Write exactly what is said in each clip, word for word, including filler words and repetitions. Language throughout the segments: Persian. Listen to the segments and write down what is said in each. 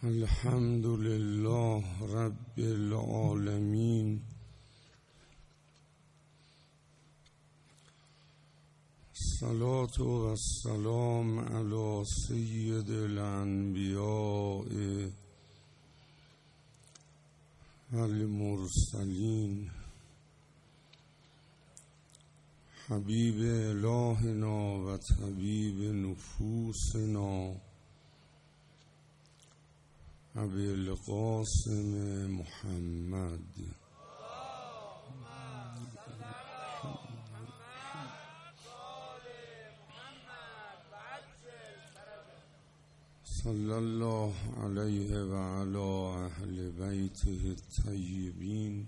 الحمد لله رب العالمين، الصلاة والسلام على سید الانبیاء والمرسلین، حبیب الهنا و طبیب نفوسنا ابی القاسم محمد. صلی الله علیه و علی اهل بیته الطیبین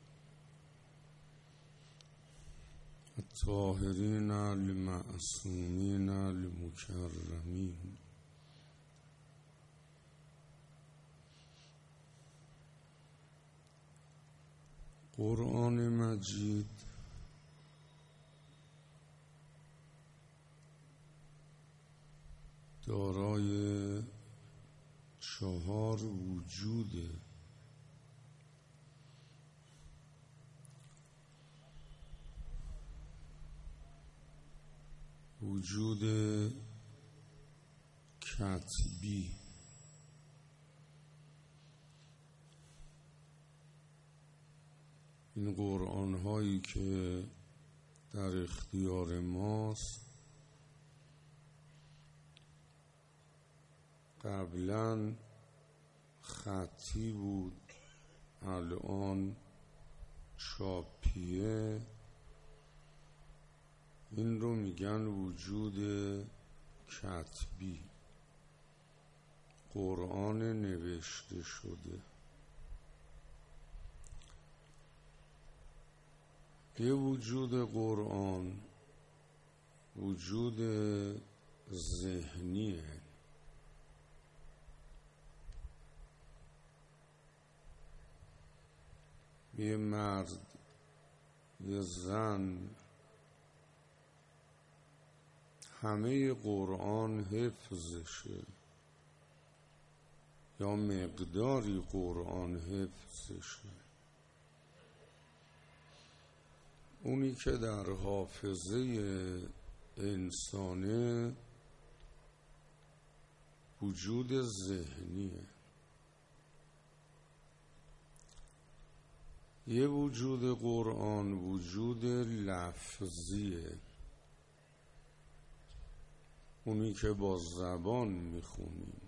الطاهرین المعصومین المکرمین. قرآن مجید دارای چهار وجوده: وجود کتبی، این قرآن هایی که در اختیار ماست قبلا خطی بود، الان چاپیه. این رو میگن وجود کتبی، قرآن نوشته شده. یه وجود قرآن وجود ذهنیه، یه مرد یه زن همه قرآن حفظشه یا مقداری قرآن حفظشه. اونی که در حافظه انسانه وجود ذهنیه. یه وجود قرآن وجود لفظیه، اونی که با زبان میخونیم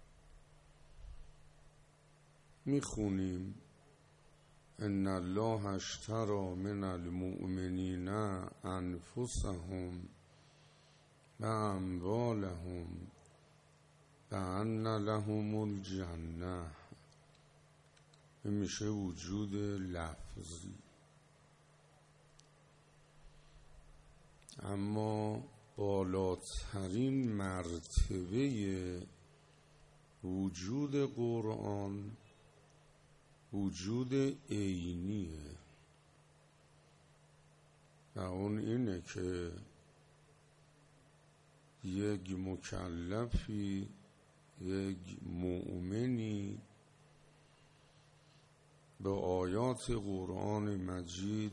میخونیم ان الله اشتری من المؤمنین انفسهم و اموالهم بأن لهم الجنه. این میشه وجود لفظی. اما بالاترین مرتبه وجود قرآن وجود عینیه و اون اینه که یک مکلفی، یک مؤمنی به آیات قرآن مجید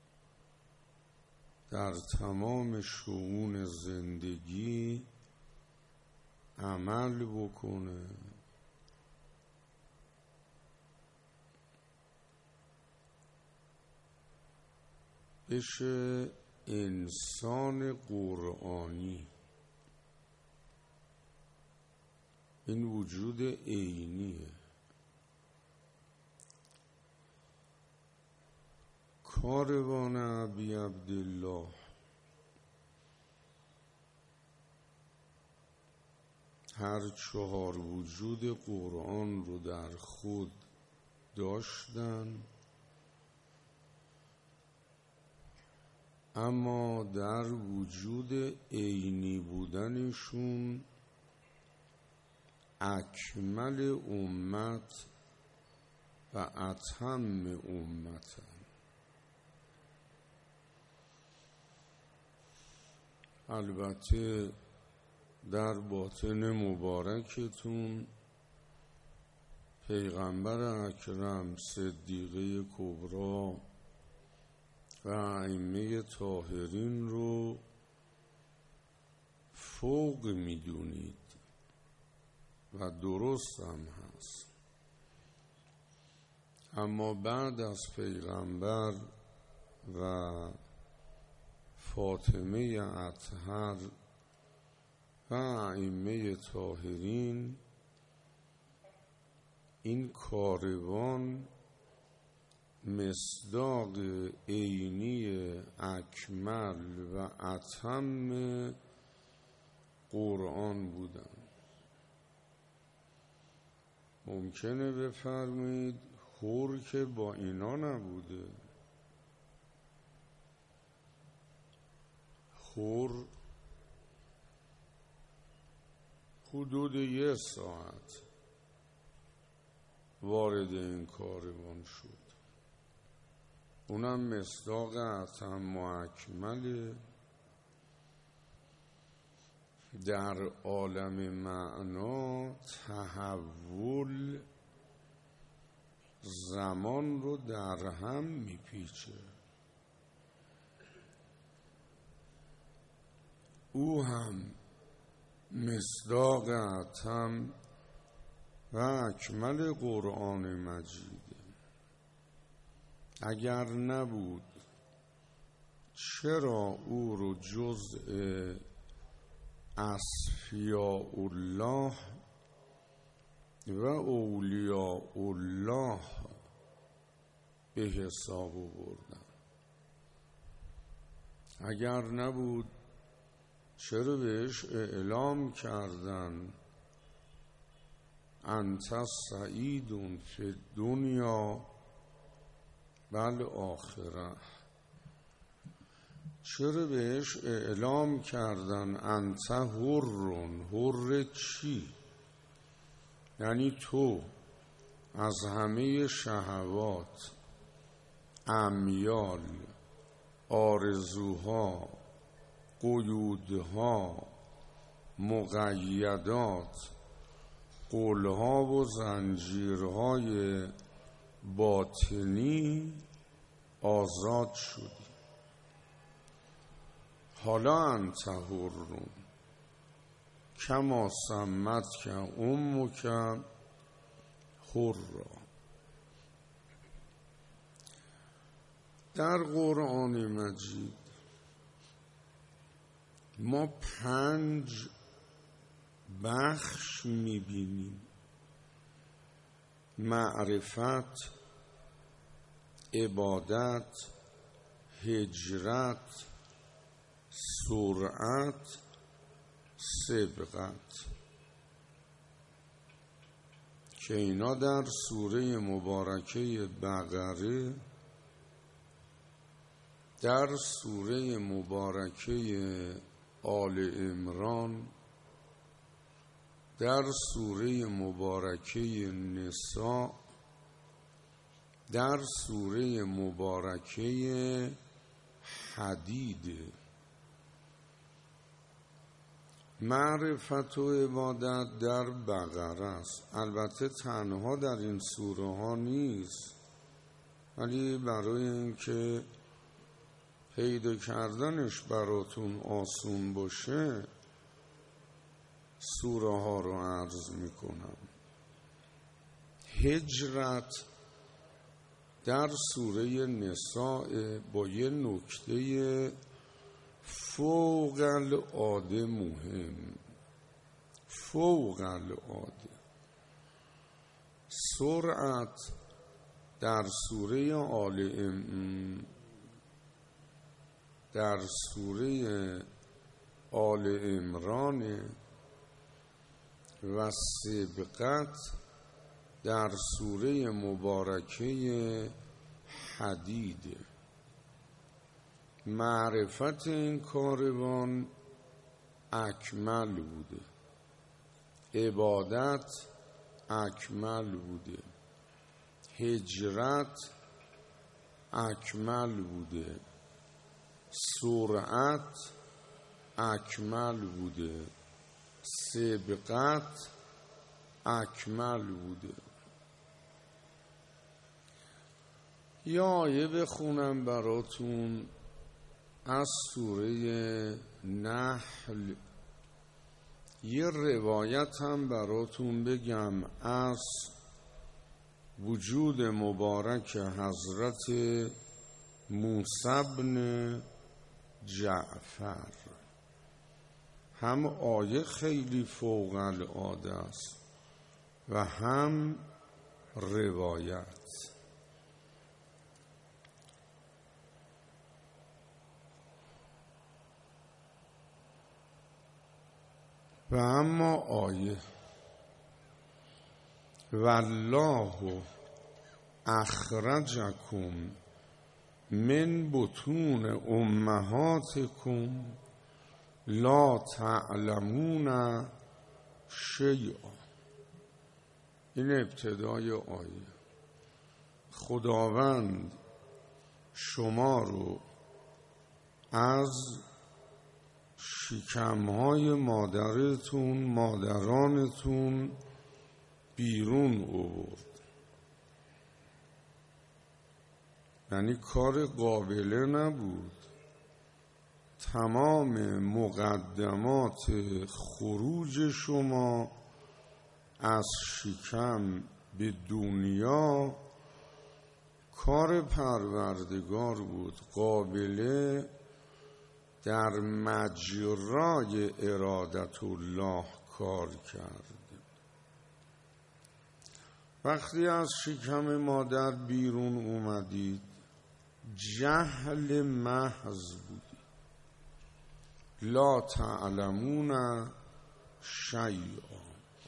در تمام شؤون زندگی عمل بکنه، بشه انسان قرآنی. این وجود عینیه. کاروان ابی عبدالله هر چهار وجود قرآن رو در خود داشتن، اما در وجود عینی بودنشون اکمل امت و اتم امتن. البته در باطن مبارکتون پیغمبر اکرم، صدیقه کبری و ائمه طاهرین رو فوق میدونید و درست هم هست، اما بعد از پیغمبر و فاطمه اطهر و ائمه طاهرین این کاروان مصداق عینی اکمل و اتم قرآن بودن. ممکنه بفرمایید حور که با اینا نبوده، حور حدود یک ساعت وارد این کاروان شد، اونم مصداق اتم و اکمل در عالم معنا. تحول زمان رو در هم میپیچه. او هم مصداق اتم و اکمل قرآن مجیده. اگر نبود چرا او رو جزء اصفیاء الله و اولیاء الله به حساب آوردن؟ اگر نبود چرا بهش اعلام کردن انت سعید فی الدنیا بل آخره؟ چرا بهش اعلام کردن انت حرون؟ حر چی؟ یعنی تو از همه شهوات، امیال، آرزوها، قیودها، مقیدات، قولها و زنجیرهای باطنی آزاد شدی. حالا انت حرون کما سمت که امک حرا. در قرآن مجید ما پنج بخش میبینیم: معرفت، عبادت، هجرت، سرعت، سبقت، که اینا در سوره مبارکه بقره، در سوره مبارکه آل عمران، در سوره مبارکه نساء، در سوره مبارکه حدید. معرفت و عبادت در بقره است. البته تنها در این سوره ها نیست، ولی برای اینکه پیدا کردنش براتون آسون باشه سوره ها رو عرض میکنم. هجرت در سوره نساء با یه نکته فوق العاده مهم، فوق العاده. سرعت در سوره آل ام در سوره آل عمران و سبقت در سوره مبارکه حدید. معرفت این کاروان اکمل بوده، عبادت اکمل بوده، هجرت اکمل بوده، سرعت اکمل بوده، سبقت اکمل بوده. یه آیه بخونم براتون از سوره نحل، یه روایت هم براتون بگم از وجود مبارک حضرت موسی بن جعفر. هم آیه خیلی فوق العاده است و هم روایت. و اما آیه والله اخرجکم من بطون امهاتکم لا تعلمون شیئا. این ابتدای آیه. خداوند شما رو از شکمهای مادرتون مادرانتون بیرون آورد، یعنی کار قابله نبود. تمام مقدمات خروج شما از شکم به دنیا کار پروردگار بود، قابله در مجرای ارادت الله کار کرد. وقتی از شکم مادر بیرون اومدید جهل محض بودید، لا تعلمون شیئا.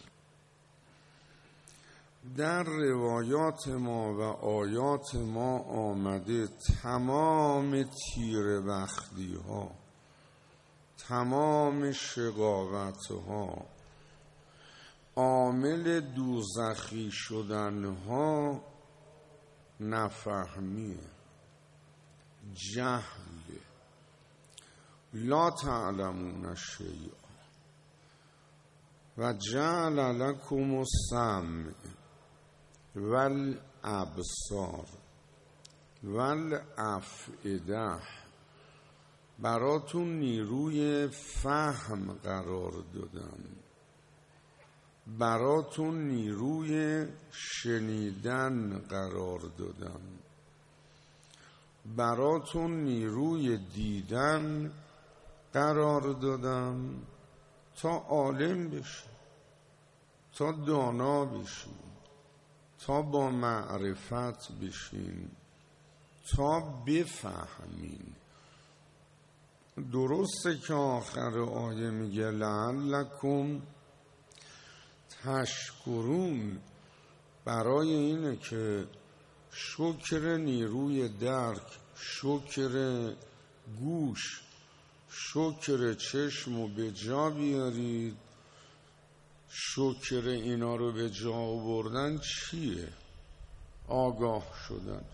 در روایات ما و آیات ما آمده تمام تیره‌بختی ها، تمام شقاوت ها، عامل دوزخی شدن ها نفهمیه، جهل. لا تعلمون شیئا و جعل لکم السمع والابصار والافئده. براتون نیروی فهم قرار دادم، براتون نیروی شنیدن قرار دادم، براتون نیروی دیدن قرار دادم تا عالم بشین، تا دانا بشین، تا با معرفت بشین، تا بفهمین. درسته که آخر آیه میگه لعلکم تشکرون، برای اینه که شکر نیروی درک، شکر گوش، شکر چشم رو به جا بیارید. شکر اینا رو به جا آوردن چیه؟ آگاه شدن.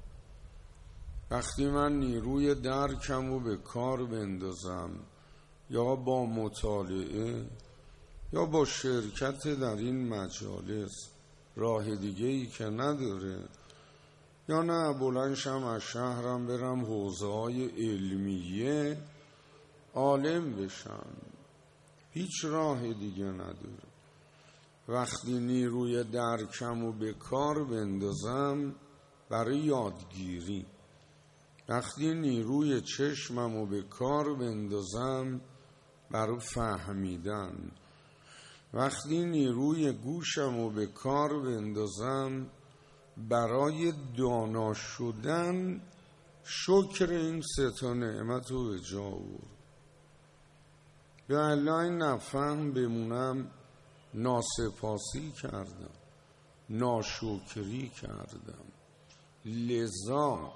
وقتی من نیروی درکم رو به کار بندازم، یا با مطالعه یا با شرکت در این مجالس، راه دیگه ای که نداره، یا نه بلنشم از شهرم برم حوزه های علمیه عالم بشم، هیچ راه دیگه نداره. وقتی نیروی درکم رو به کار بندازم برای یادگیری، وقتی نیروی چشمم رو به کار بندازم برای فهمیدن، وقتی نیروی گوشم رو به کار بندازم برای دانا شدن، شکر این سه تا نعمت رو به جا آورد. به الله نفهم بمونم ناسپاسی کردم، ناشکری کردم. لذا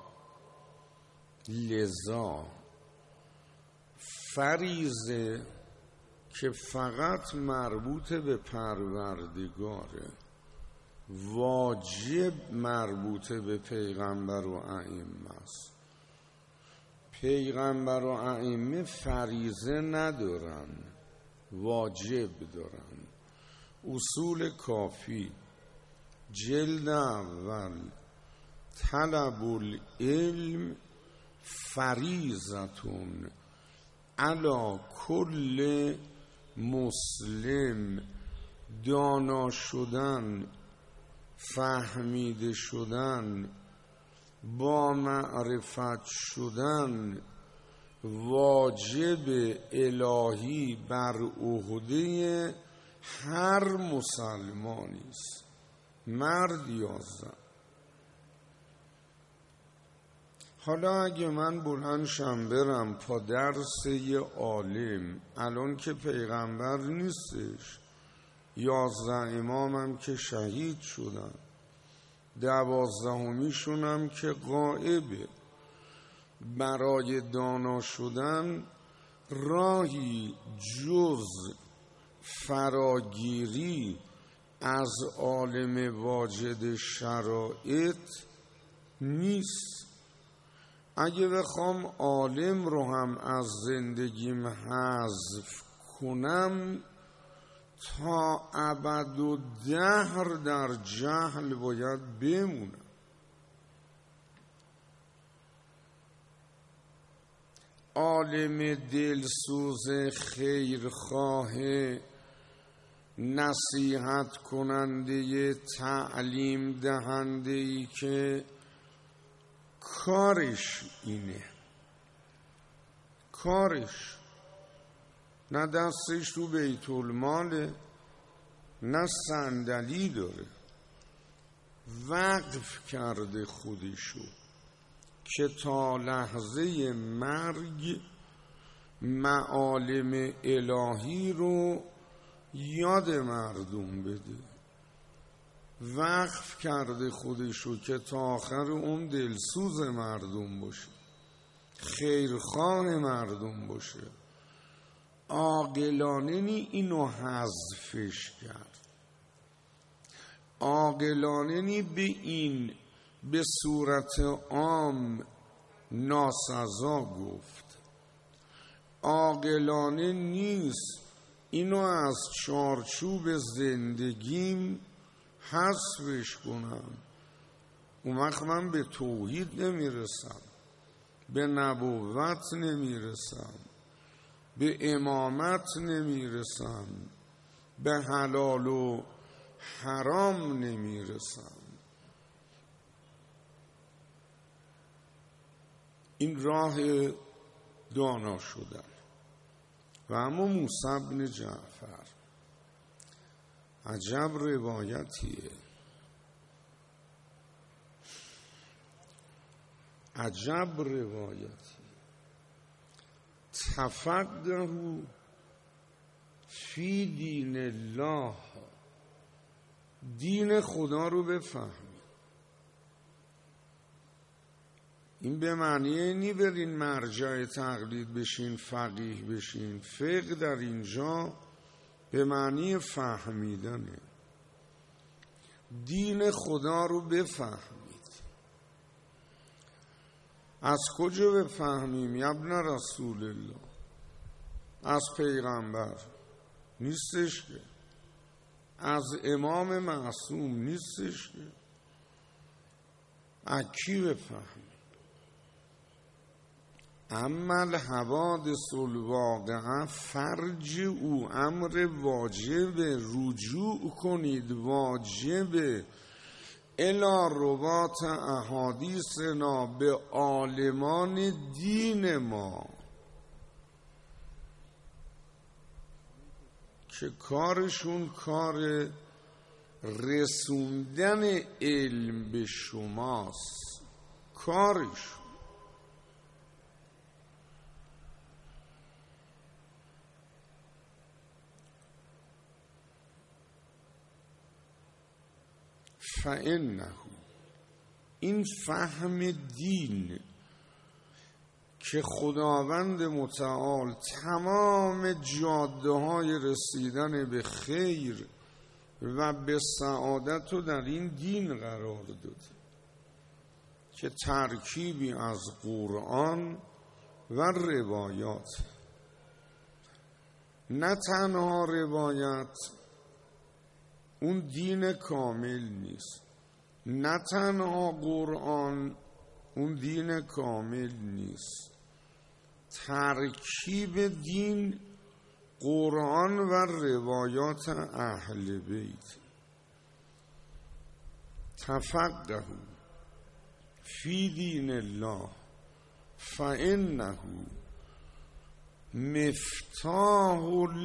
لذا فریضه که فقط مربوط به پروردگاره، واجب مربوط به پیغمبر و ائمه است. پیغمبر و ائمه فریضه ندارن، واجب دارن. اصول کافی جلد اول طلب العلم فریضتون علی کل مسلم. دانا شدن، فهمیده شدن، با معرفت شدن واجب الهی بر عهده هر مسلمانی است، مرد یا زن. حالا اگه من بلند شم برم پا درس یه عالم، الان که پیغمبر نیستش، یازده امامم که شهید شدن، دوازدهمیشونم که غائبه، برای دانا شدن راهی جز فراگیری از عالم واجد شرایط نیست. اگه بخوام عالم رو هم از زندگیم حذف کنم تا ابد و دهر در جهل باید بمونم. عالم دلسوز خیرخواه نصیحت کننده تعلیم دهنده ای که کارش اینه، کارش نه دستش تو بیت الماله نه صندلی داره، وقف کرده خودشو که تا لحظه مرگ معالم الهی رو یاد مردم بده، وقف کرده خودشو که تا آخر اون دلسوز مردم باشه، خیرخواه مردم باشه. عاقلانه نی اینو حذفش کرد، عاقلانه نی به این به صورت عام ناسزا گفت، عاقلانه نیست اینو از چارچوب زندگیم حذفش کنم. اون وقت من به توحید نمیرسم، به نبوت نمیرسم، به امامت نمیرسم، به حلال و حرام نمیرسم. این راه دانا شدن. و اما موسی بن جعفر عجب روایتیه، عجب روایتی. تفقه فی دین الله، دین خدا رو بفهمی. این به معنی نی برین مرجع تقلید بشین، فقیه بشین. فقه در اینجا به معنی فهمیدنه، دین خدا رو بفهمید. از کجا بفهمیم؟ ابن رسول الله، از پیغمبر نیستش که، از امام معصوم نیستش که، از کی بفهمیم؟ اما الحوادث الواقعه فرج او، امر واجب، رجوع کنید واجب الی روات احادیثنا، به عالمان دین ما که کارشون کار رسوندن علم به شماست، کارشون. فإنه، این فهم دین که خداوند متعال تمام جاده های رسیدن به خیر و به سعادت رو در این دین قرار داده، که ترکیبی از قرآن و روایات، نه تنها روایت اون دین کامل نیست، نه تنها قرآن اون دین کامل نیست، ترکیب دین قرآن و روایات اهل بیت. تفقهوا فی دین الله فانه مفتاح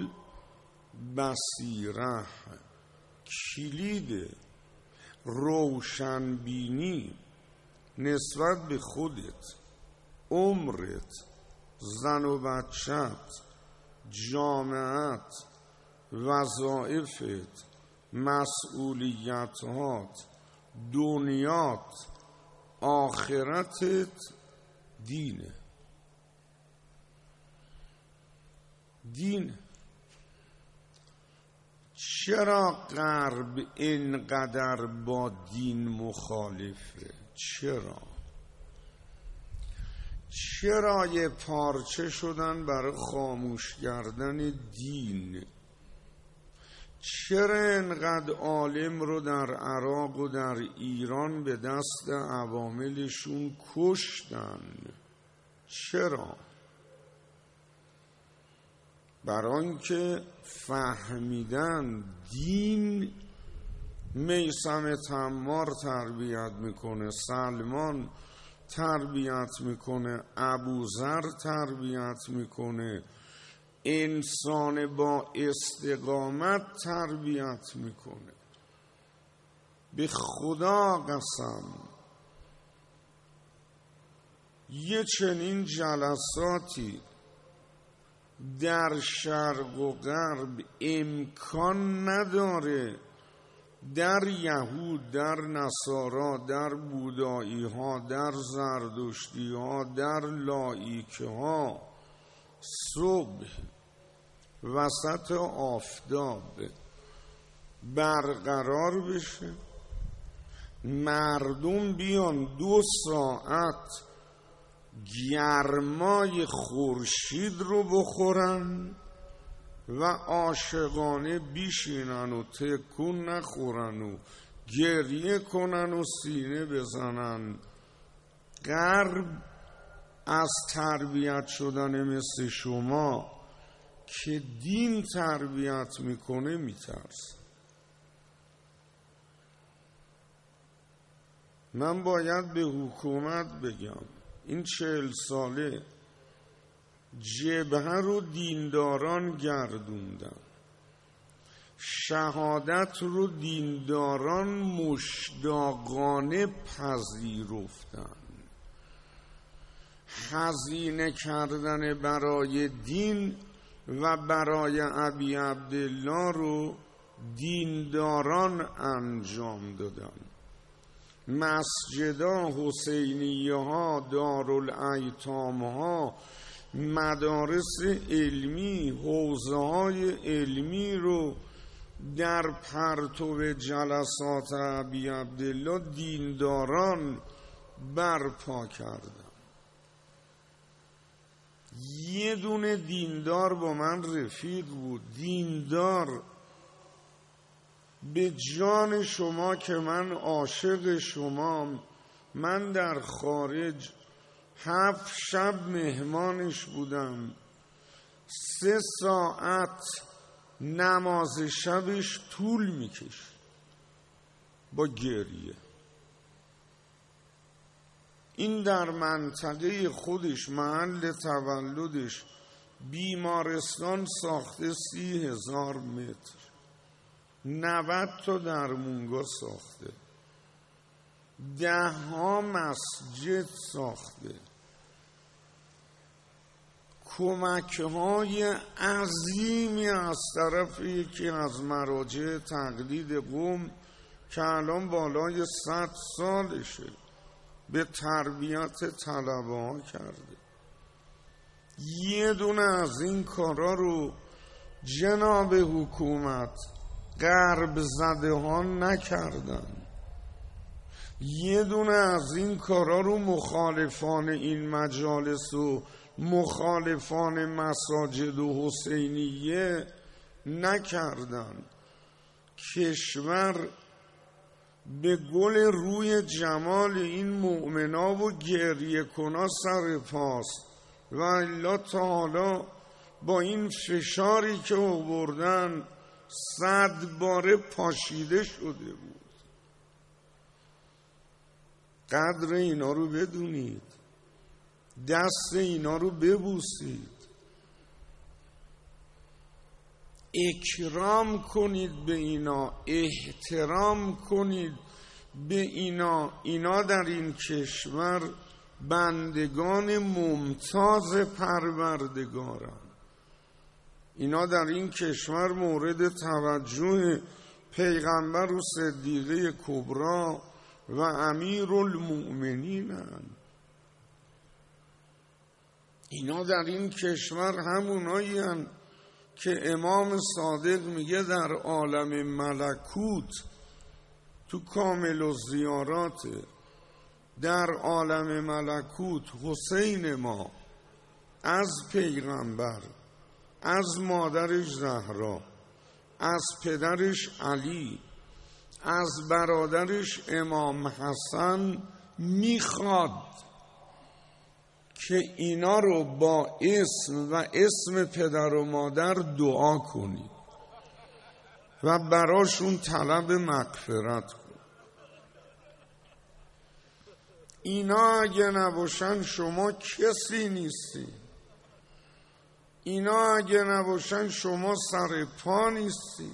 البصیره، کلید روشنبینی نسبت به خودت، عمرت، زن و بچت، جامعت، وظایفت، مسئولیتات، دنیات، آخرتت دینه. دین. چرا غرب اینقدر با دین مخالفه؟ چرا؟ چرا یه پارچه شدن برای خاموش کردن دین؟ چرا اینقدر عالم رو در عراق و در ایران به دست عواملشون کشتن؟ چرا؟ برای آنکه فهمیدن دین میثم تمار تربیت میکنه، سلمان تربیت میکنه، ابوذر تربیت میکنه، انسان با استقامت تربیت میکنه. به خدا قسم یه چنین جلساتی در شرق و غرب امکان نداره در یهود، در نصارا، در بودایی ها، در زردشتی ها، در لایکه ها صبح وسط آفتاب برقرار بشه، مردم بیان دو ساعت گرمای خورشید رو بخورن و عاشقانه بیشینن و تکون نخورن و گریه کنن و سینه بزنن. غرب از تربیت شدن مثل شما که دین تربیت میکنه میترس. من باید به حکومت بگم این چهل ساله جبهه رو دینداران گردوندن، شهادت رو دینداران مشتاقانه پذیرفتن، هزینه کردن برای دین و برای ابی عبدالله رو دینداران انجام دادن. مسجدها، حسینیه ها، دارالایتام ها، مدارس علمی، حوزه های علمی رو در پرتو جلسات ابی عبدالله دینداران برپا کردن. یه دونه دیندار با من رفیق بود، دیندار به جان شما که من عاشق شمام، من در خارج هفت شب مهمانش بودم، سه ساعت نماز شبش طول میکشید با گریه. این در منطقه خودش، محل تولدش، بیمارستان ساخته سی هزار متر، نود تا درمونگاه ساخته، ده ها مسجد ساخته، کمک های عظیمی از طرف یکی از مراجع تقلید قوم که الان بالای صد سالشه به تربیت طلبه ها کرده. یه دونه از این کارا رو جناب حکومت غرب زده ها نکردن. یه دونه از این کارا رو مخالفان این مجالس و مخالفان مساجد و حسینیه نکردن. کشور به گل روی جمال این مؤمنا و گریه کنا سر پاست و الا تا حالا با این فشاری که آوردن صد باره پاشیده شده بود. قدر اینا رو بدونید، دست اینا رو ببوسید، اکرام کنید به اینا، احترام کنید به اینا. اینا در این کشور بندگان ممتاز پروردگارن. اینا در این کشور مورد توجه پیغمبر و صدیقه کبرا و امیر المؤمنینن. اینا در این کشور همونایی هن که امام صادق میگه در عالم ملکوت تو کامل الزیارات، در عالم ملکوت حسین ما از پیغمبر، از مادرش زهرا، از پدرش علی، از برادرش امام حسن میخواد که اینا رو با اسم و اسم پدر و مادر دعا کنید و براشون طلب مغفرت کنید. اینا اگه نباشن شما کسی نیستی. اینا اگه نباشن شما سر پا نیستی.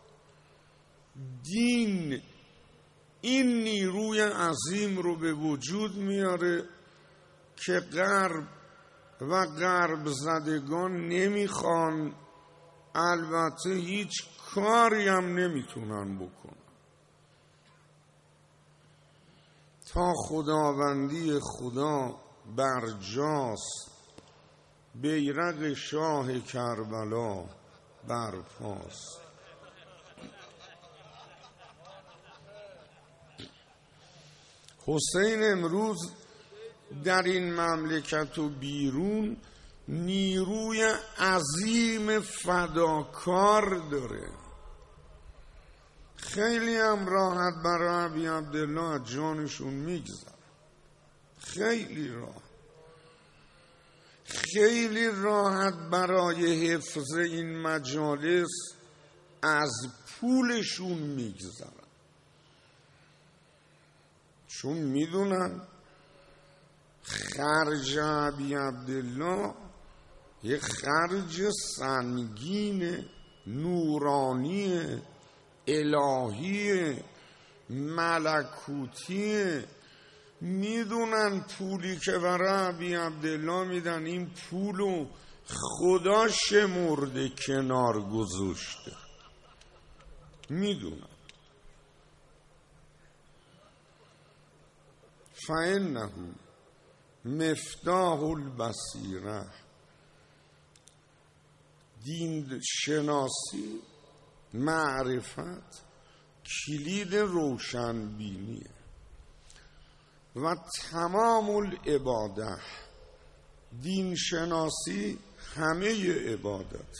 دین این نیروی عظیم رو به وجود میاره که غرب و غرب زدگان نمیخوان، البته هیچ کاری هم نمیتونن بکنن تا خداوندی خدا برجاست، بیرق شاه کربلا برپاست. حسین امروز در این مملکت و بیرون نیروی عظیم فداکار داره. خیلی هم راحت برای ابی عبدالله از جانشون میگذره، خیلی راحت، خیلی راحت برای حفظ این مجالس از پولشون میگذرن، چون میدونن خرج ابی عبدالله یه خرج سنگین، نورانی، الهی، ملکوتی. میدونن پولی که برای ابی عبدالله میدن این پولو خدا شمرده کنار گذاشته، میدونن. فإنه مفتاح البصیره، دین شناسی، معرفت کلید روشن بینیه و تمام العباده. دین شناسی همه عبادت،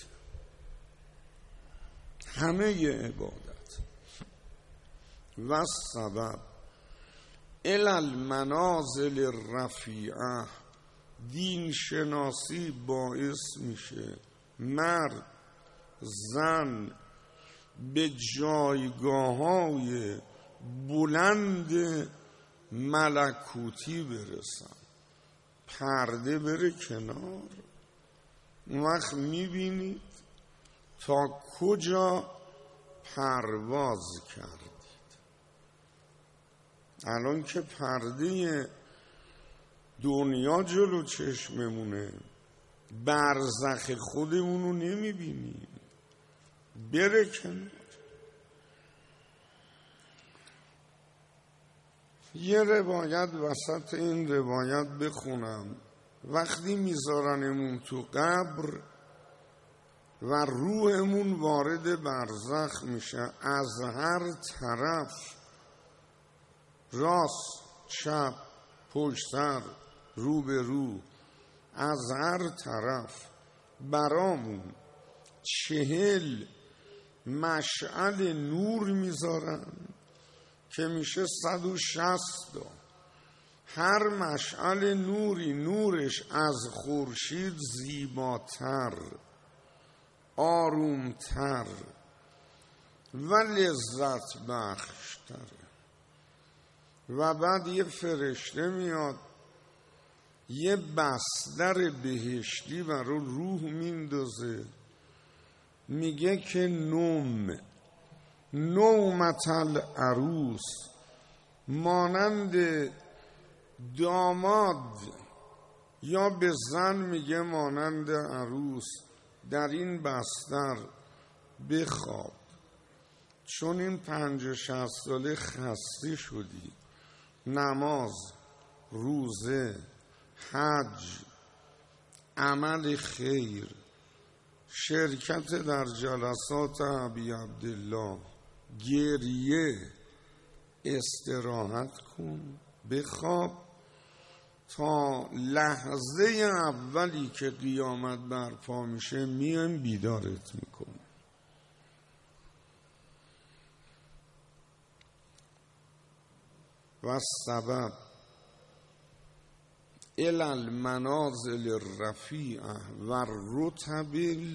همه عبادت و سبب الی المنازل الرفیعه. دین شناسی باعث میشه مرد زن به جایگاه‌های بلند ملکوتی برسن. پرده بره کنار، اون وقت میبینید تا کجا پرواز کردید. الان که پرده دنیا جلو چشممونه، برزخ خودمونو نمیبینیم، بره کنار. یه روایت وسط این روایت بخونم. وقتی میذارنمون تو قبر و روحمون وارد برزخ میشه، از هر طرف، راست، چپ، پشت سر، رو به رو، از هر طرف برامون چهل مشعل نور میذارن که میشه صد و شصت تا. هر مشعل نوری نورش از خورشید زیباتر، آرومتر و لذت بخشتر. و بعد یه فرشته میاد یه بستر بهشتی برای روح میندازه، میگه که نوم نومت العروس، مانند داماد یا به زن میگه مانند عروس در این بستر بخواب، چون این پنج شصت ساله خسته شدی. نماز، روزه، حج، عمل خیر، شرکت در جلسات ابی عبدالله، گریه، استراحت کن، بخواب تا لحظه اولی که قیامت برپا میشه میایم بیدارت میکنه. و سبب الی المنازل الرفیعه و الرتب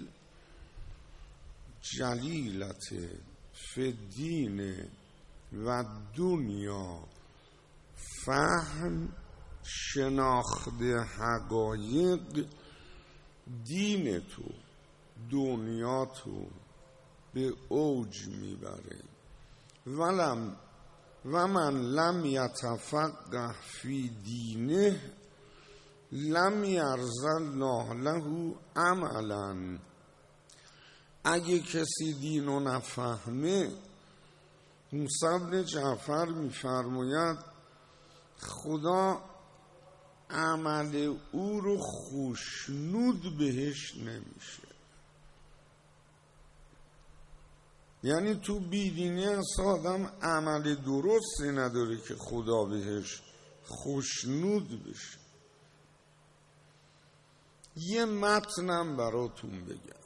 الجلیلة فی الدین و دنیا، فهم شناخت حقایق دین تو دنیا تو به اوج میبره. ولم و من لم یتفقه فی دینه لم یرض الله له عملا. اگه کسی دینو نفهمه، موسی بن جعفر میفرماید خدا عمل او رو خوشنود بهش نمیشه. یعنی تو بیدینی اصلا آدم عمل درستی نداره که خدا بهش خوشنود بشه. یه متنم براتون بگم،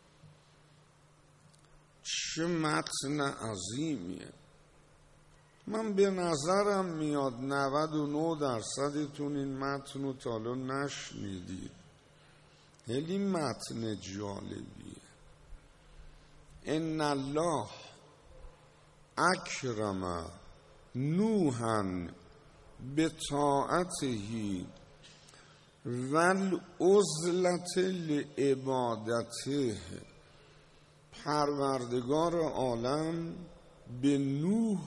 چه متن عظیمیه. من به نظرم میاد نود و نه درصدتون این متن رو تا حالا نشنیدید. خیلی متن جالبیه. ان الله اکرم نوحا بطاعته و العزلة لعبادته. پروردگار عالم به نوح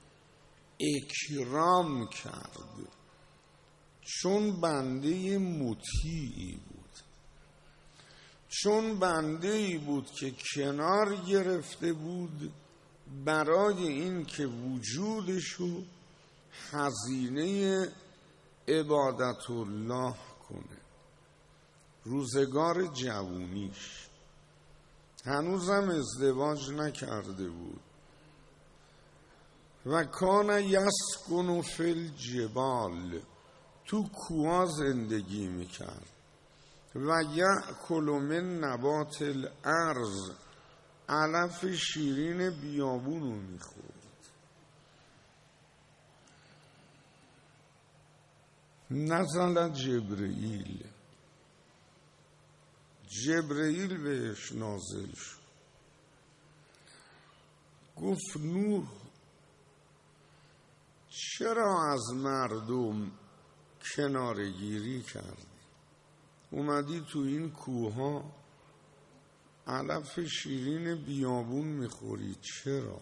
اکرام کرد چون بنده مطیعی بود، چون بنده ای بود که کنار گرفته بود برای این که وجودشو هزینه عبادت الله کنه. روزگار جوونیش هنوزم ازدواج نکرده بود. و کان یسکن فی الجبال، تو کوها زندگی میکرد. و یأکل من نبات الارض، علف شیرین بیابونو میخورد. نزل جبرئیل، جبرئیل بهش نازل شد، گفت نوح چرا از مردم کنارگیری کردی؟ اومدی تو این کوها علف شیرین بیابون میخوری، چرا؟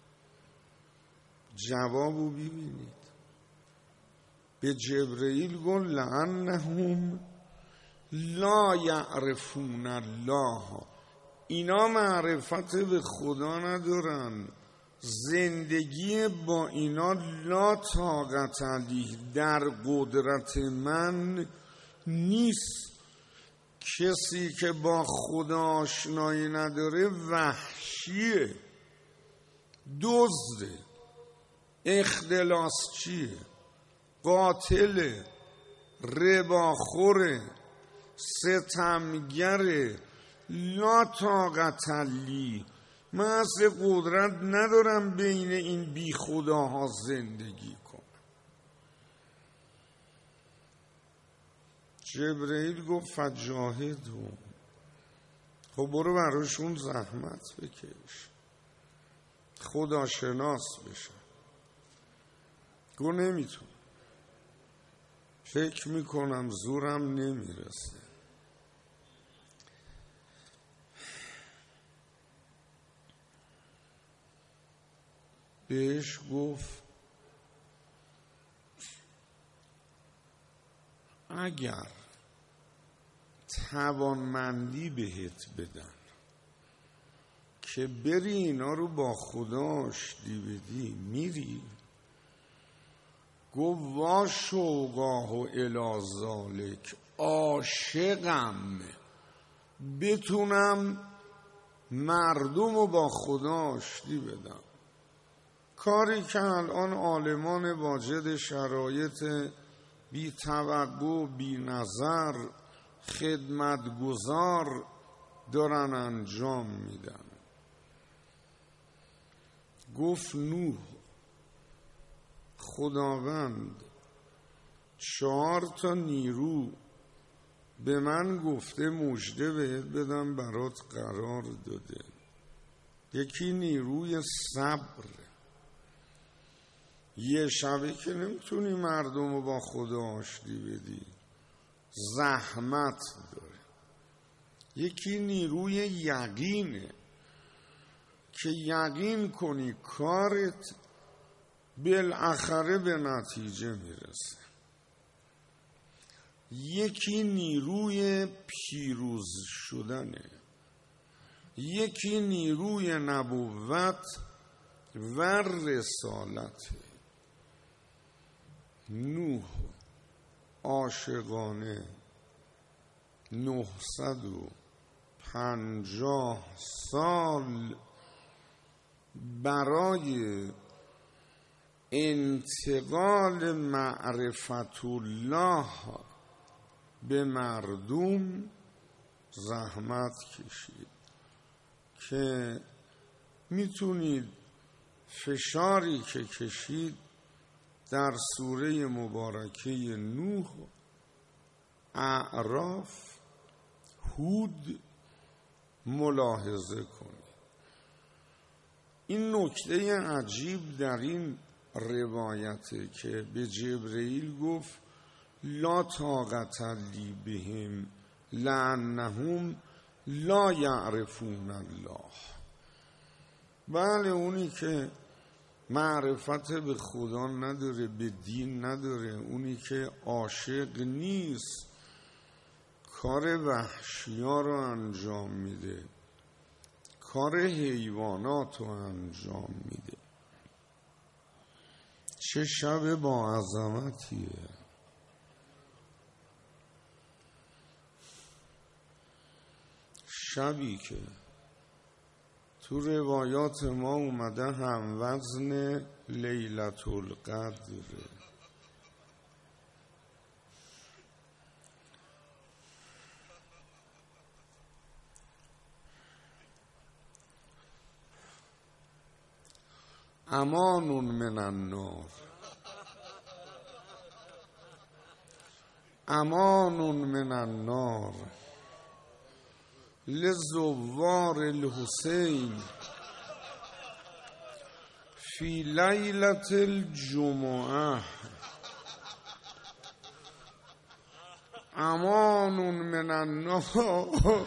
جوابو ببینید. به جبرئیل گفت لأنهم لا یعرفون الله، اینا معرفت به خدا ندارن، زندگی با اینا لا طاقت علیه، در قدرت من نیست. کسی که با خدا آشنایی نداره وحشیه، دزده، اختلاسچیه، قاتله، رباخوره، ستمگره. لا طاقت لی، من اصلا قدرت ندارم بین این بی خداها زندگی کنم. جبرئیل گفت فجاهدهم، خب برو براشون زحمت بکش، خدا شناس بشن. گو نمیتونم، فکر میکنم زورم نمیرسه. بهش گفت اگر توانمندی بهت بدن که بری اینا رو با خدا آشتی بدی، میری؟ گفت وا شوقاه و الازالک، عاشقم بتونم مردم رو با خدا آشتی بدم. کاری که الان عالمان واجد شرایط بی توقع بی نظر خدمتگزار دارن انجام میدن. گفت نوح خداوند چهار تا نیرو به من گفته مژده بهت بدم برات قرار داده. یکی نیروی صبر، یه شبه که نمیتونی مردم رو با خدا آشتی بدی، زحمت داره. یکی نیروی یقینه که یقین کنی کارت بالاخره به نتیجه میرسه. یکی نیروی پیروز شدنه، یکی نیروی نبوت و رسالته. نوح عاشقانه نهصد و پنجاه سال برای انتقال معرفت الله به مردم زحمت کشید که میتونید فشاری که کشید در سوره مبارکه نوح، اعراف، هود ملاحظه کنید. این نکته عجیب در این روایته که به جبرئیل گفت لا طاقت لی بهم لانهم لا یعرفون الله. بله، اونی که معرفت به خدا نداره، به دین نداره، اونی که عاشق نیست، کار وحشیا رو انجام میده، کار حیوانات رو انجام میده. چه شب با عظمتیه. شبی که تو روایات ما اومده هم وزن لیلة القدر. امان من النار، امان من النار لزوار الحسین فی لیلة الجمعه. امان من النار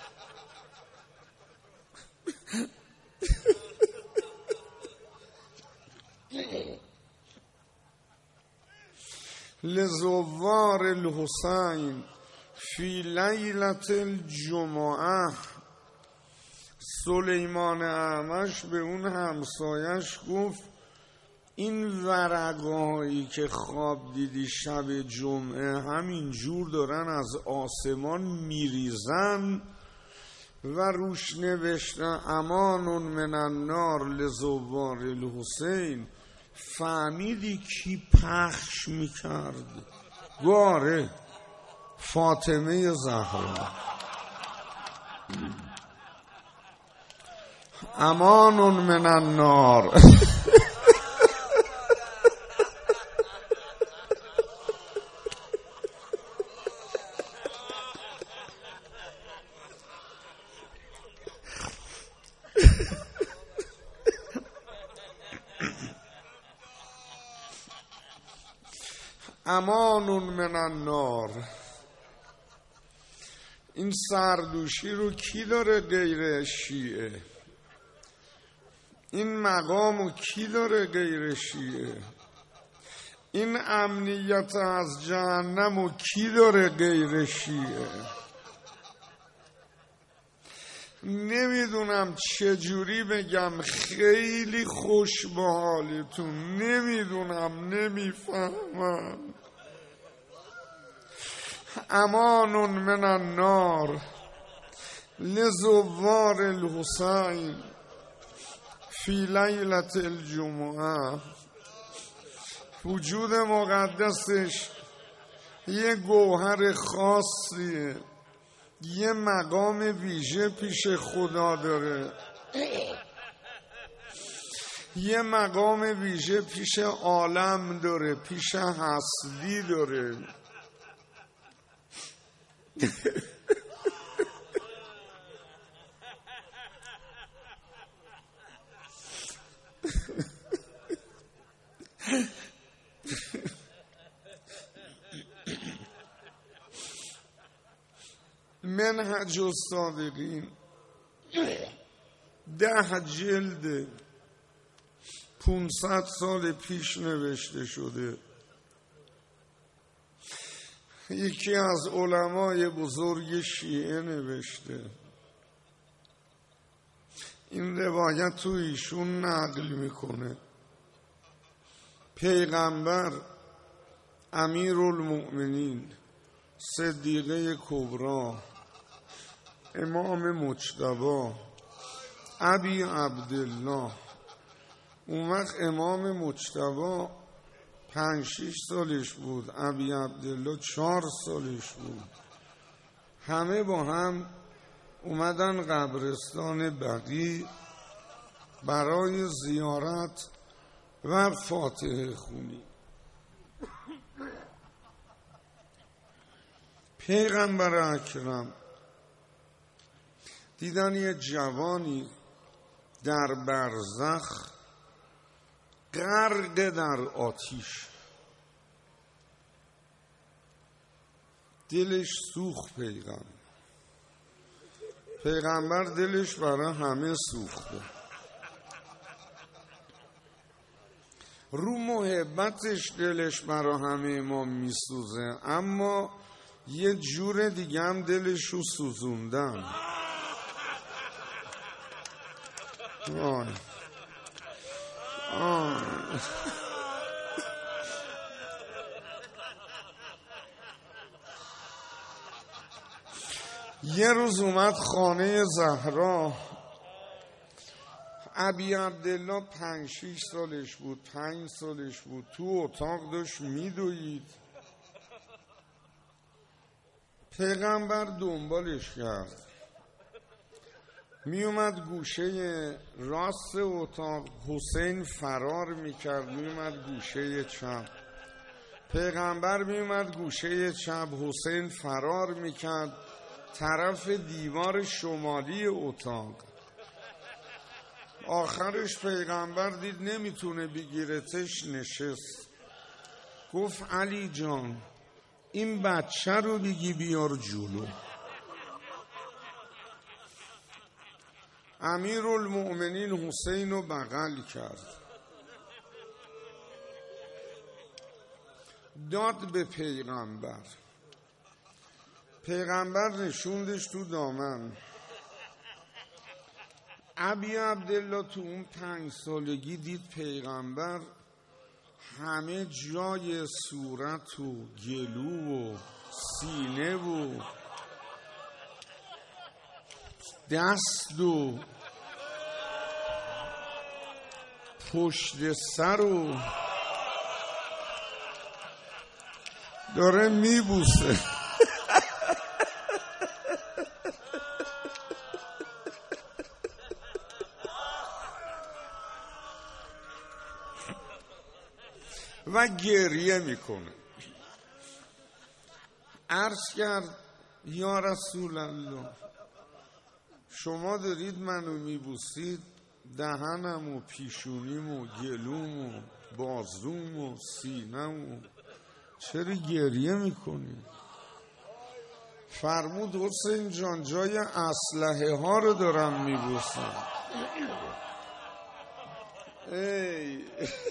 لزوار الحسین فی لیلة الجمعه. سلیمان اعمش به اون همسایش گفت این ورقهایی که خواب دیدی شب جمعه همین جور دارن از آسمان میریزن و روش نوشته امان من النار لزوار الحسین. فهمیدی کی پخش میکرد؟ گاره فاطمه زهرا. امان من النار. امان من النار. این سردوشی رو کی داره غیر شیعه؟ این مقام رو کی داره غیر شیعه؟ این امنیت از جهنم رو کی داره غیر شیعه؟ نمیدونم چجوری بگم خیلی خوش به حالتون، نمیدونم، نمیفهمم. امان من النار لزوار الحسین فی لیلة الجمعه. وجود مقدسش یه گوهر خاصیه، یه مقام ویژه پیش خدا داره، یه مقام ویژه پیش عالم داره، پیش هستی داره. منهج الصادقین ده جلد پونصد سال پیش نوشته شده. یکی از علمای بزرگ شیعه نوشته. این روایت تو ایشون نقل میکنه. پیغمبر امیرالمؤمنین صدیقه کبری امام مجتبی ابی عبدالله، اون وقت امام مجتبی پنج شیش سالش بود، ابی عبدالله چهار سالش بود. همه با هم اومدن قبرستان بقیع برای زیارت و فاتحه خونی. پیغمبر اکرم دیدن یه جوانی در برزخ غرق در آتیش، دلش سوخت. پیغمبر پیغمبر دلش برای همه سوخته. رو محبتش دلش برای همه ما میسوزه، اما یه جور دیگه هم دلش رو سوزوندن. آه. آه. یه روز اومد خانه زهرا. ابی عبدالله پنج شیش سالش بود، پنج سالش بود، تو اتاق داشت میدوید. پیغمبر دنبالش کرد، می اومد گوشه راست اتاق، حسین فرار میکرد، می اومد گوشه چپ. پیغمبر می اومد گوشه چپ، حسین فرار میکرد طرف دیوار شمالی اتاق. آخرش پیغمبر دید نمیتونه بگیرتش، نشست. گفت علی جان این بچه رو بگی بیار جلو. امیرالمؤمنین حسین رو بغل کرد، داد به پیغمبر. پیغمبر نشوندش تو دامن. ابی عبدالله تو اون پنج سالگی دید پیغمبر همه جای صورت و گلو و سینه و دست و پشت سر و داره میبوسه. فقط گریه میکنه. عرض کرد یا رسول الله شما دارید منو میبوسید، دهنم و پیشونیم و گلوم و بازوم و سینم و چرا گریه میکنید؟ فرمود حسین جان جای اسلحه ها رو دارم میبوسم. ای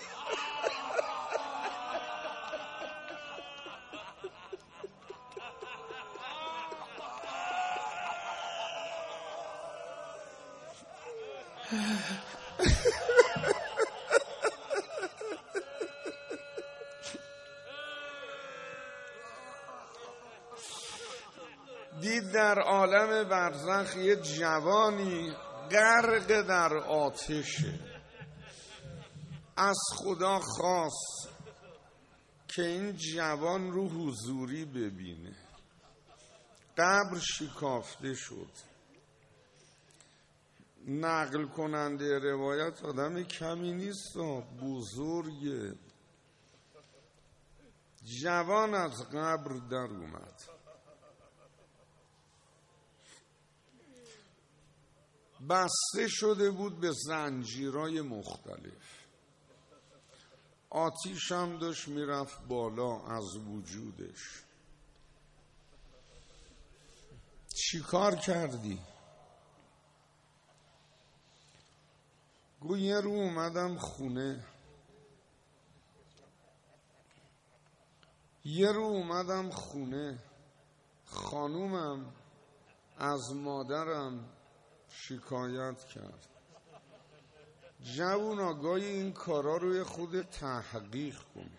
دید در عالم برزخ یه جوانی غرق در آتشه، از خدا خواست که این جوان رو حضوری ببینه. قبر شکافته شد. نقل کننده روایت آدم کمی نیست، بزرگه. جوان از قبر در اومد، بسته شده بود به زنجیرهای مختلف، آتیش هم داشت میرفت بالا از وجودش. چی کار کردی؟ گو یه رو اومدم خونه، یه رو اومدم خونه خانومم از مادرم شکایت کرد. جوون آگاهی این کارا روی خود تحقیق کنه.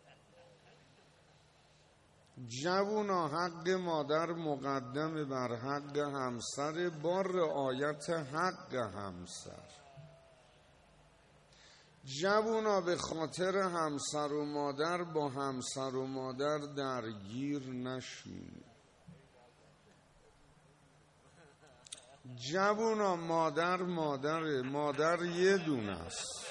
جوونا حق مادر مقدم بر حق همسر با رعایت حق همسر. جوونا به خاطر همسر و مادر با همسر و مادر درگیر نشین. جوونا مادر مادره، مادر یه دونه است.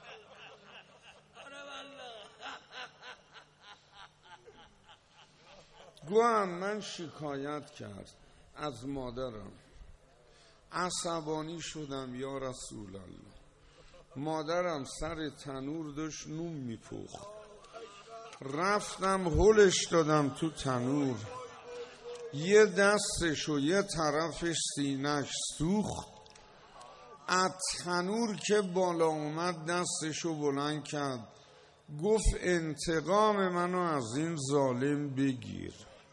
گوهم من شکایت کرد از مادرم، عصبانی شدم یا رسول الله. مادرم سر تنور داشت نون میپخت، رفتم هلش دادم تو تنور، یه دستش و یه طرفش سینش سوخت. از تنور که بالا اومد دستشو بلند کرد، گفت انتقام منو از این ظالم بگیر.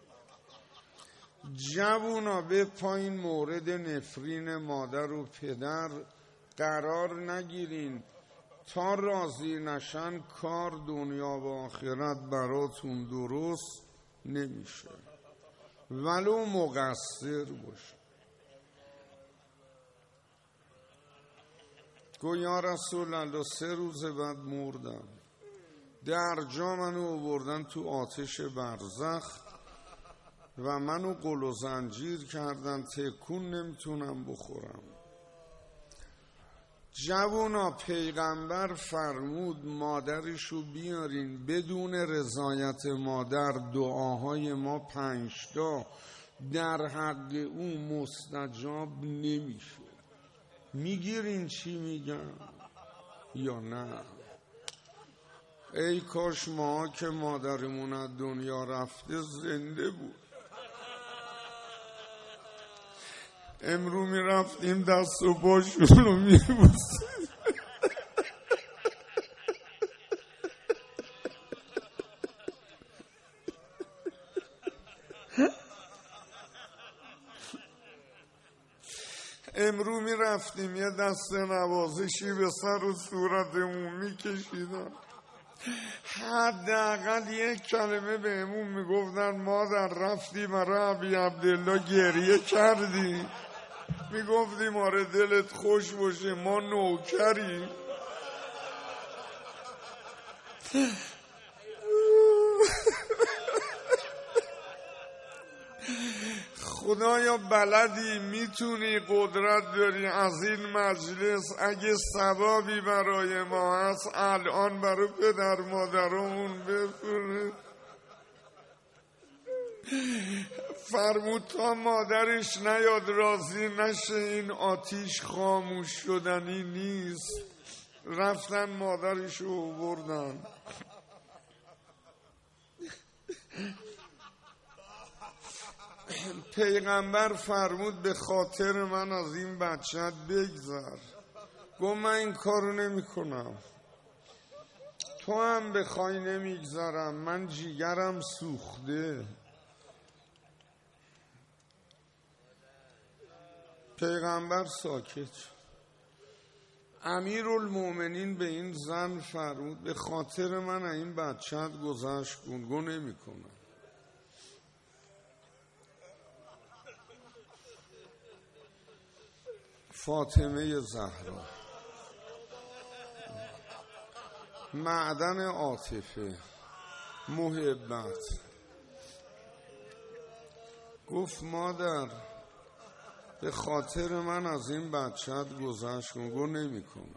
جوونا به پایین مورد نفرین مادر و پدر قرار نگیرین، تا راضی نشن کار دنیا و آخرت براتون درست نمیشه، ولو مقصر باشه. گو یا رسول الله سه روز بعد مردم، در جا منو آوردن تو آتش برزخ و منو قل و زنجیر کردن، تکون نمیتونم بخورم. جوونا پیغمبر فرمود مادرشو بیارین، بدون رضایت مادر دعاهای ما پنجتا در حق او مستجاب نمیشه. میگیرین چی میگم یا نه؟ ای کاش ما که مادرمون از دنیا رفته زنده بود، امرو میرفتیم دست و پاشون رو میبوسیم. امرو میرفتیم یه دست نوازشی به سر و صورتمون میکشیدن، حداقل یک کلمه بهمون میگفتن مادر رفتی برای ابی عبدالله گریه کردی، میگفتیم آره دلت خوش باشه ما نوکریم. خدایا بلدی، میتونی، قدرت داری، از این مجلس اگه ثوابی برای ما هست الان برای پدر مادرمون بفرست. فرمود تا مادرش نیاد راضی نشه این آتیش خاموش شدنی نیست. رفتن مادرش رو بردن. پیغمبر فرمود به خاطر من از این بچت بگذر. گفت من این کارو نمی کنم، تو هم بخوای نمیگذرم، من جیگرم سوخته. پیغمبر ساکت. امیرالمومنین به این زن فرمود به خاطر من این بچت گذشت کن. گو نمی کنم. فاطمه زهرا معدن عاطفه، محبت، گفت مادر به خاطر من از این بچت گذشت کن. گو نمی کنم.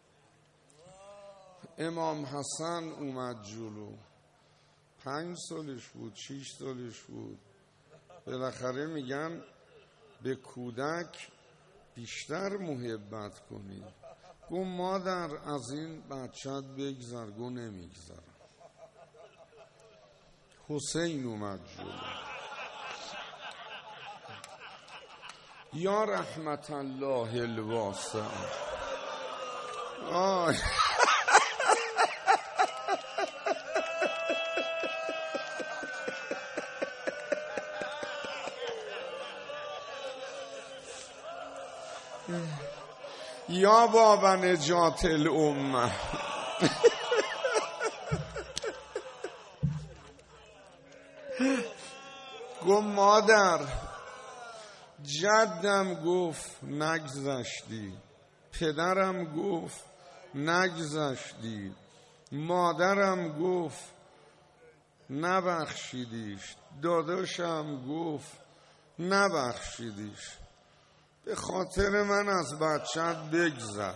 امام حسن اومد جلو، پنج سالش بود، شیش سالش بود. بالاخره میگن به کودک بیشتر محبت کنید. گو مادر از این بچت بگذر. گو نمیگذرم. حسین اومد جلو، یا رحمت الله الواسع. آه یا بابا نجات الامه. گفت مادر جدم گفت نگذشتی، پدرم گفت نگذشتی، مادرم گفت نبخشیدیش، داداشم گفت نبخشیدیش. به خاطر من از بچت بگذر.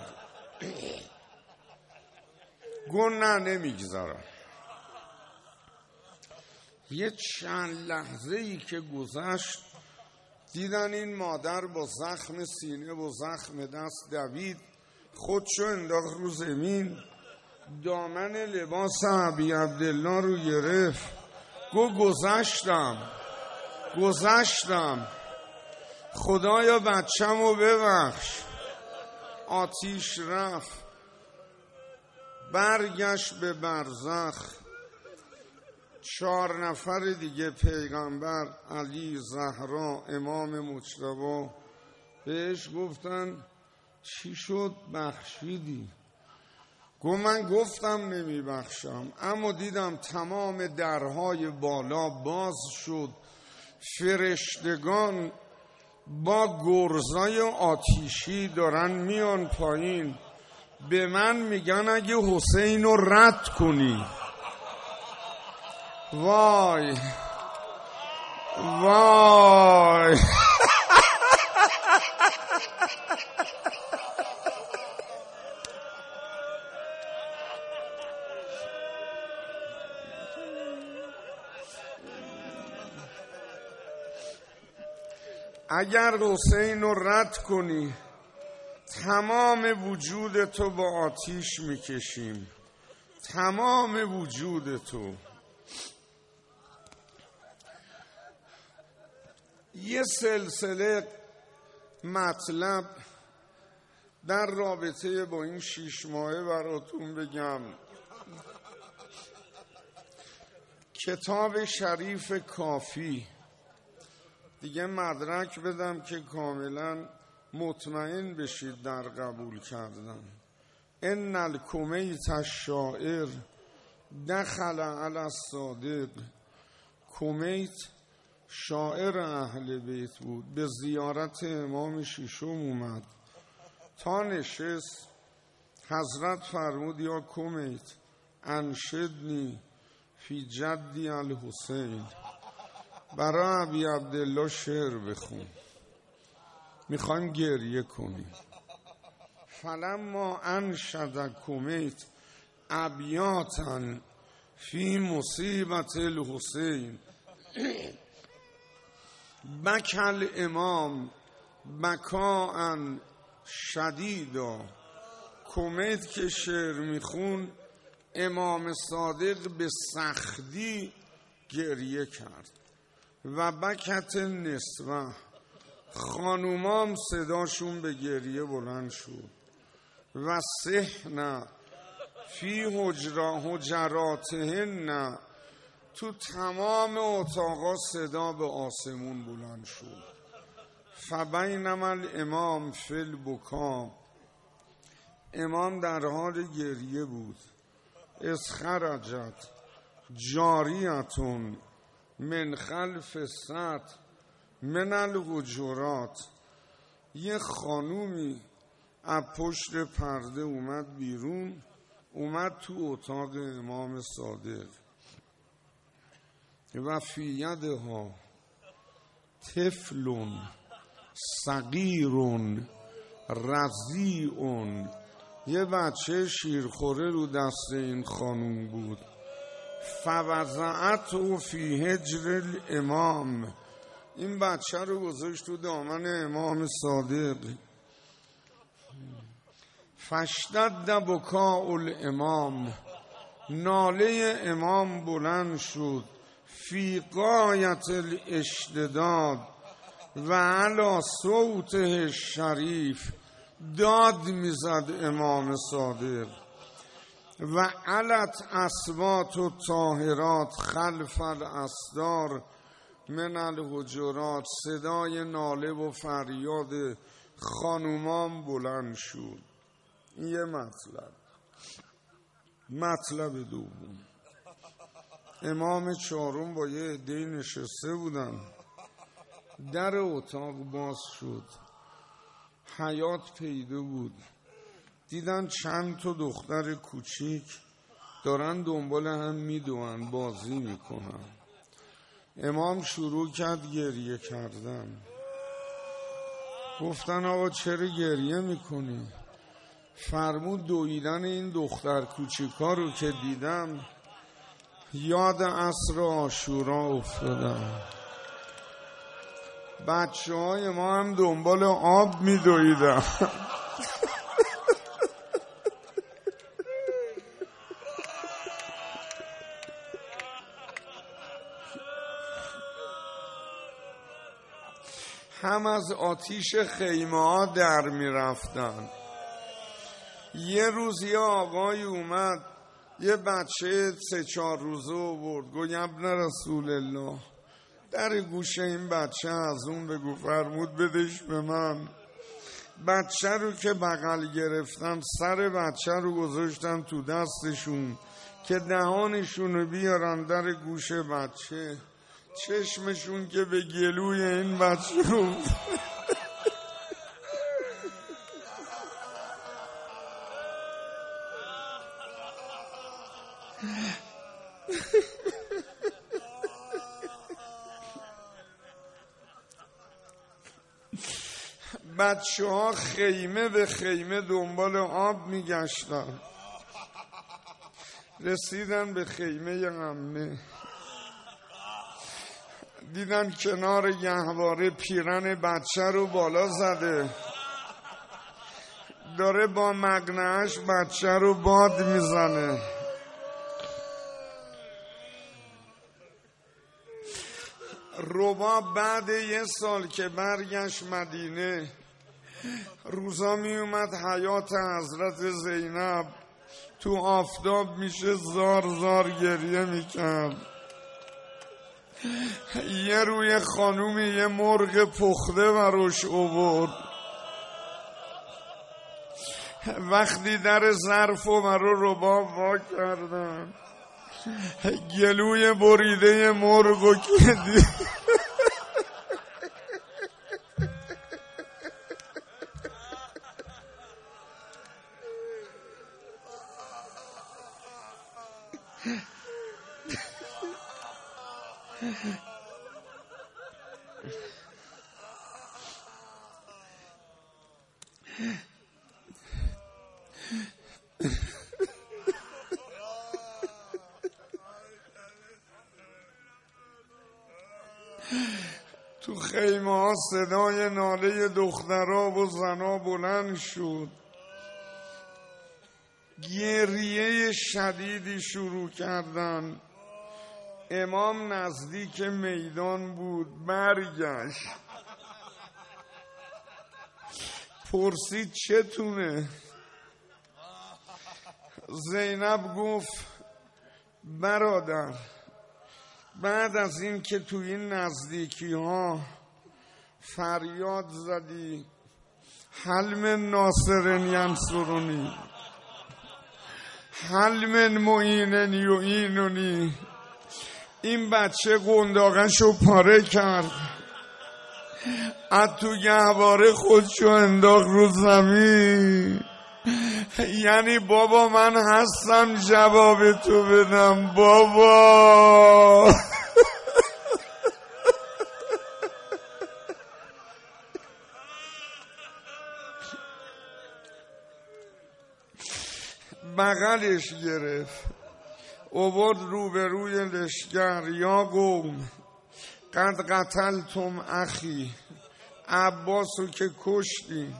گو نه نمیگذرم. یه چند لحظه ای که گذشت دیدن این مادر با زخم سینه و زخم دست دوید، خودشو انداخت رو زمین، دامن لباس ابی عبدالله رو گرفت. گو گذشتم گذشتم خدایا بچه‌مو ببخش. آتیش رفت، برگشت به برزخ. چهار نفر دیگه، پیغمبر، علی، زهرا، امام مجتبی، بهش گفتن چی شد بخشیدی؟ گفت من گفتم نمی بخشم، اما دیدم تمام درهای بالا باز شد، فرشتگان با گرزای آتیشی دارن میان پایین، به من میگن اگه حسین رو رد کنی. وای وای اگر حسین رو رد کنی تمام وجود تو با آتیش میکشیم، تمام وجود تو. یه سلسله مطلب در رابطه با این شیش ماهه براتون بگم. کتاب شریف کافی، دیگه مدرک بدم که کاملا مطمئن بشید در قبول کردن. ان الکمیت الشاعر دخل علی الصادق. کمیت شاعر اهل بیت بود، به زیارت امام ششم اومد. تا نشست حضرت فرمود یا کمیت انشدنی فی جدی الحسین. برای ابی عبدالله شعر بخون، میخوایم گریه کنیم. فلما انشد کمیت ابیاتا فی مصیبت الحسین بکل امام بکاء شدیدا. کمیت که شعر میخون امام صادق به سختی گریه کرد. و بکت نسوه، خانومام صداشون به گریه بلند شد. و سحن فی حجرا حجراتهن، تو تمام اتاقا صدا به آسمون بلند شد. فبینما الامام فی البکا، امام در حال گریه بود. اذ خرجت جاریتون من خلف الستر من الحجرات، یه خانومی از پشت پرده اومد بیرون، اومد تو اتاق امام صادق. و فی یدها طفل صغیر رضیع، یه بچه شیرخوره رو دست این خانوم بود. فوضعته فی حجر الامام، این بچه رو گذاشت تو دامن امام صادق. فاشتد بکاء الامام، ناله امام بلند شد. فی غایت الاشتداد و علی صوته الشریف، داد میزد امام صادق. و علت اصوات و طاهرات خلف الاسدار من الحجرات، صدای ناله و فریاد خانومان بلند شد. یه مطلب. مطلب دوم، امام چهارم با یه عده‌ای نشسته بودن، در اتاق باز شد، حیات پیدا بود. دیدن چند تا دختر کوچیک دارن دنبال هم میدوئن، بازی میکنن. امام شروع کرد گریه کردن. گفتن آقا چرا گریه میکنی؟ فرمود دویدن این دختر کوچیکا رو که دیدم یاد عصر عاشورا افتادم. بچه های ما هم دنبال آب میدویدن. هم از آتیش خیمه ها در می رفتن. یه روز یه آقای اومد یه بچه سه چهار روزه آورد، گفت ابن رسول الله، در گوشه این بچه از اون بگو. فرمود بدش به من. بچه رو که بغل گرفتن، سر بچه رو گذاشتن تو دستشون که دهانشون رو بیارن در گوش بچه، چشمشون که به گلوی این بچه رو بچه ها خیمه به خیمه دنبال آب میگشتن. رسیدن به خیمه عمه، دیدن کنار گهواره پیرن بچه رو بالا زده، داره با مقنعش بچه رو باد میزنه. رباب بعد یه سال که برگشت مدینه، روزا می اومد حیات حضرت زینب، تو آفتاب میشه زار زار گریه میکرد. یه روی خانومی یه مرغ پخته براش آورد. وقتی در ظرف و برا رباب وا کردن، گلوی بریده مرغو که دید تو خیمه ها صدای ناله دخترها و زنها بلند شد، گریه شدیدی شروع کردن. امام نزدیک میدان بود، برگشت پرسید چتونه؟ زینب گفت برادر، بعد از این که تو این نزدیکی ها فریاد زدی هل من ناصر ینصرنی، هل من معین یعیننی، این بچه قنداقشو پاره کرد، از تو گهواره خودشو انداخت رو زمین. یعنی بابا من هستم جواب تو بدم بابا. بغلش گرفت آورد روبروی لشگر. یا قوم قد قتلتم اخی، عباسو که کشتین،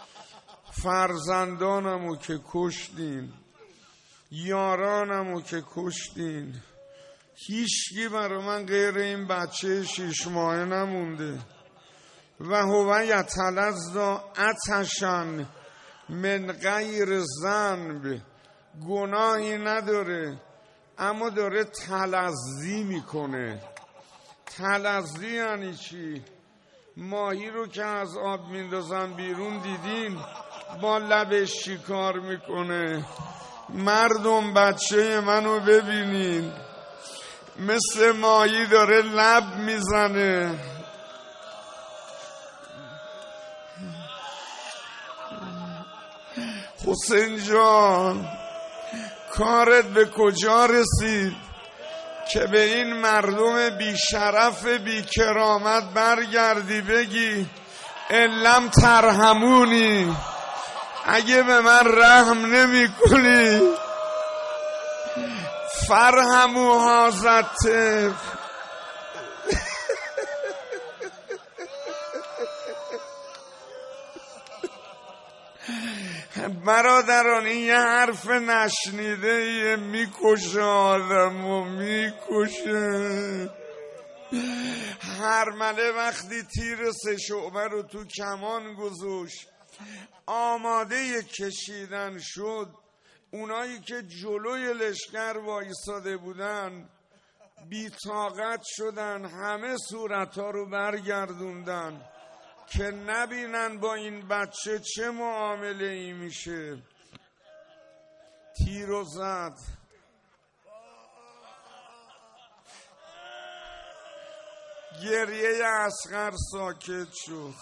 فرزندانمو که کشتین، یارانمو که کشتین، هیچکی برای من غیر این بچه شیش ماهه نمونده. و هو یتلظی عطشا من غیر ذنب، گناهی نداره اما داره تلظی میکنه. تلظی یعنی چی؟ ماهی رو که از آب میندازن بیرون دیدین با لبش شکار میکنه. مردم بچه منو ببینین مثل ماهی داره لب میزنه. حسین جان کارت به کجا رسید که به این مردم بی شرف بی کرامت برگردی بگی الم ترحمونی، اگه به من رحم نمی کنی فرحمو هازت. برادران این یه حرف نشنیده ایه، میکشه آدم و میکشه. هرمله وقتی تیر سه شعبه رو تو کمان گذاشت آماده کشیدن شد، اونایی که جلوی لشکر وایساده بودن بی‌طاقت شدن، همه صورتها رو برگردوندن که نبینن با این بچه چه معامله ای میشه. تیرو زد. گریه اصغر ساکت شد.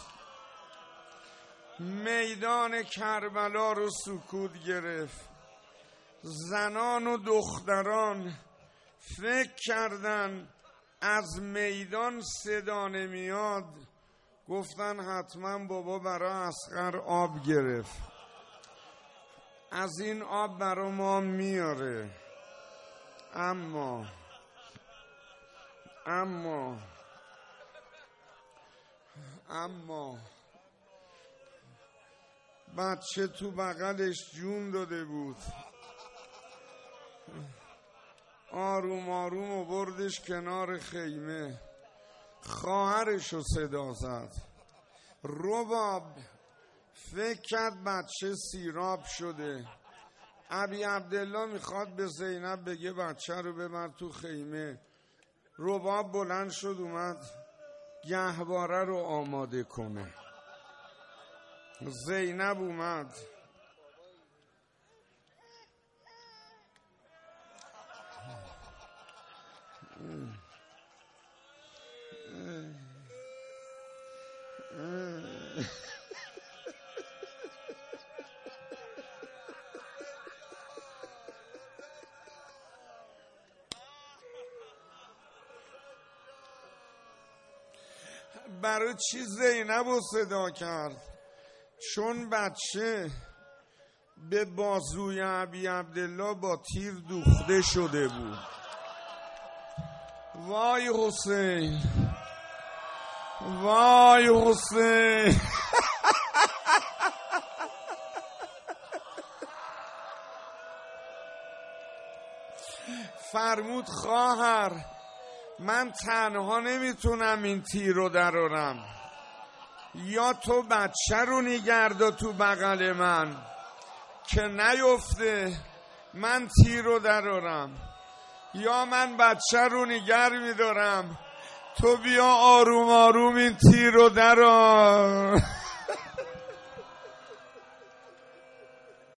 میدان کربلا رو سکوت گرفت. زنان و دختران فکر کردن از میدان صدا نمیاد، گفتن حتما بابا برای اصغر آب گرفت، از این آب برای ما میاره. اما اما اما بچه تو بغلش جون داده بود. آروم آروم و بردش کنار خیمه. خواهرشو صدا زد. رباب فکر کرد بچه سیراب شده. ابی عبدالله میخواد به زینب بگه بچه رو ببر تو خیمه. رباب بلند شد اومد گهواره رو آماده کنه. زینب اومد برای چی زینب رو صدا کرد؟ چون بچه به بازوی ابی عبدالله با تیر دوخته شده بود. وای حسین، وای حسین. فرمود خواهر من تنها نمیتونم این تیر رو درارم، یا تو بچه رو نگردا تو بغل من که نیفته من تیر رو درارم، یا من بچه رو نگر میدارم تو بیا آروم آروم این تیر رو درار.